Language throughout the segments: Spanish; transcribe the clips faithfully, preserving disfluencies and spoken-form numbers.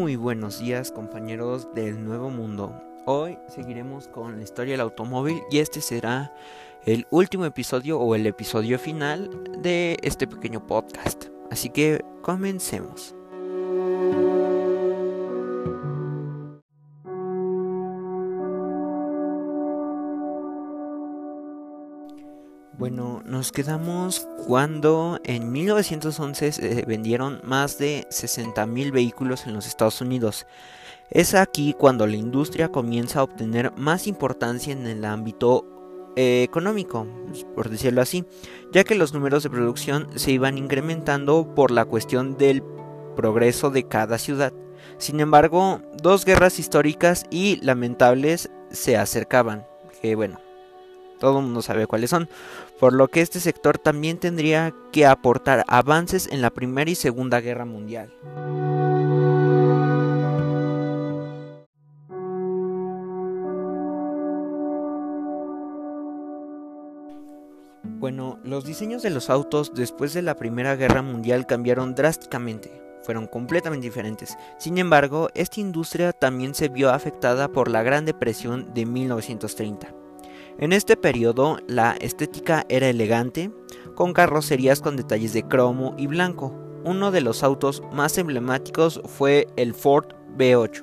Muy buenos días, compañeros del Nuevo Mundo. Hoy seguiremos con la historia del automóvil y este será el último episodio o el episodio final de este pequeño podcast. Así que comencemos. Bueno, nos quedamos cuando en mil novecientos once se vendieron más de sesenta mil vehículos en los Estados Unidos. Es aquí cuando la industria comienza a obtener más importancia en el ámbito eh, económico, por decirlo así, ya que los números de producción se iban incrementando por la cuestión del progreso de cada ciudad. Sin embargo, dos guerras históricas y lamentables se acercaban, que bueno, todo el mundo sabe cuáles son, por lo que este sector también tendría que aportar avances en la Primera y Segunda Guerra Mundial. Bueno, los diseños de los autos después de la Primera Guerra Mundial cambiaron drásticamente, fueron completamente diferentes. Sin embargo, esta industria también se vio afectada por la Gran Depresión de mil novecientos treinta. En este periodo, la estética era elegante, con carrocerías con detalles de cromo y blanco. Uno de los autos más emblemáticos fue el Ford V ocho.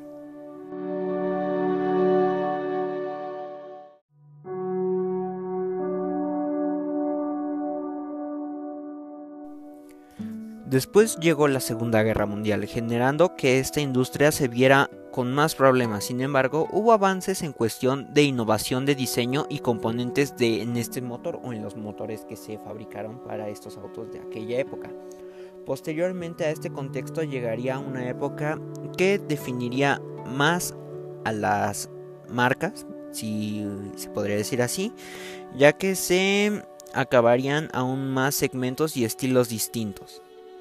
Después llegó la Segunda Guerra Mundial, generando que esta industria se viera con más problemas. Sin embargo, hubo avances en cuestión de innovación de diseño y componentes de, en este motor o en los motores que se fabricaron para estos autos de aquella época. Posteriormente a este contexto llegaría una época que definiría más a las marcas, si se podría decir así, ya que se acabarían aún más segmentos y estilos distintos.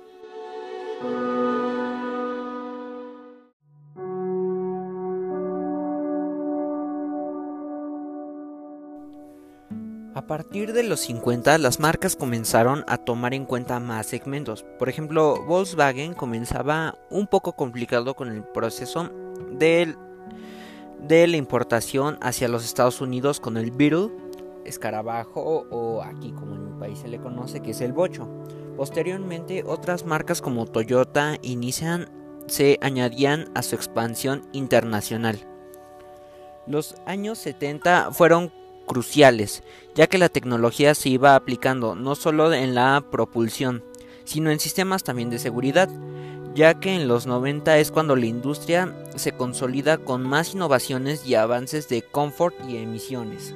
A partir de los cincuenta, las marcas comenzaron a tomar en cuenta más segmentos. Por ejemplo, Volkswagen comenzaba un poco complicado con el proceso de, de la importación hacia los Estados Unidos con el Beetle, escarabajo o aquí como en mi país se le conoce, que es el bocho. Posteriormente, otras marcas como Toyota y Nissan se añadían a su expansión internacional. Los años setenta fueron cruciales, ya que la tecnología se iba aplicando no solo en la propulsión, sino en sistemas también de seguridad, ya que en los noventa es cuando la industria se consolida con más innovaciones y avances de confort y emisiones.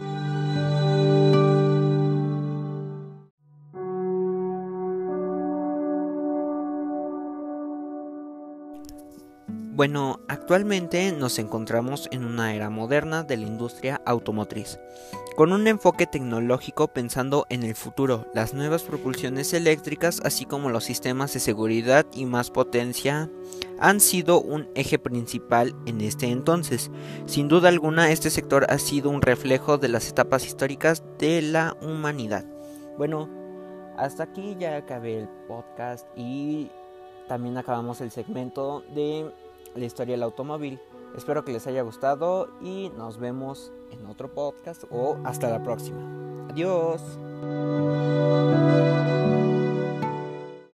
Bueno, actualmente nos encontramos en una era moderna de la industria automotriz, con un enfoque tecnológico pensando en el futuro, las nuevas propulsiones eléctricas, así como los sistemas de seguridad y más potencia, han sido un eje principal en este entonces. Sin duda alguna, este sector ha sido un reflejo de las etapas históricas de la humanidad. Bueno, hasta aquí ya acabé el podcast y también acabamos el segmento de la historia del automóvil. Espero que les haya gustado y nos vemos en otro podcast o hasta la próxima. Adiós.